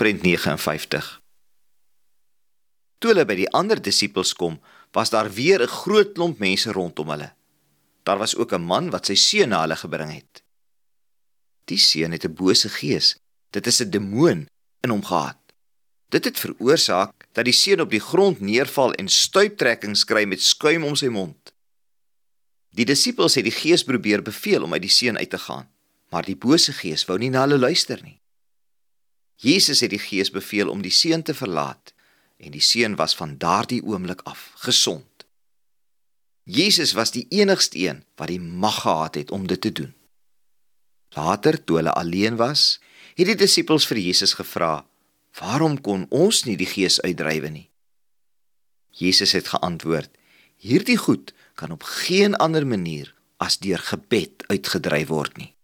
Prent 59. Toe hulle by die ander disippels kom, was daar weer 'n groot klomp mense rondom hulle. Daar was ook 'n man wat sy seun na hulle gebring het. Die seun het 'n bose gees, dit is 'n demoon, in hom gehad. Dit het veroorsaak dat die seun op die grond neerval en stuiptrekkings kry met skuim om sy mond. Die disippels het die gees probeer beveel om uit die seun uit te gaan, maar die bose gees wou nie na hulle luister nie. Jesus het die gees beveel om die seun te verlaat, en die seun was van daardie oomblik af gesond. Jesus was die enigste een wat die mag gehad het om dit te doen. Later, toe hulle alleen was, het die disippels vir Jesus gevra, waarom kon ons nie die gees uitdrywe nie? Jesus het geantwoord, hierdie goed kan op geen ander manier as deur gebed uitgedryf word nie.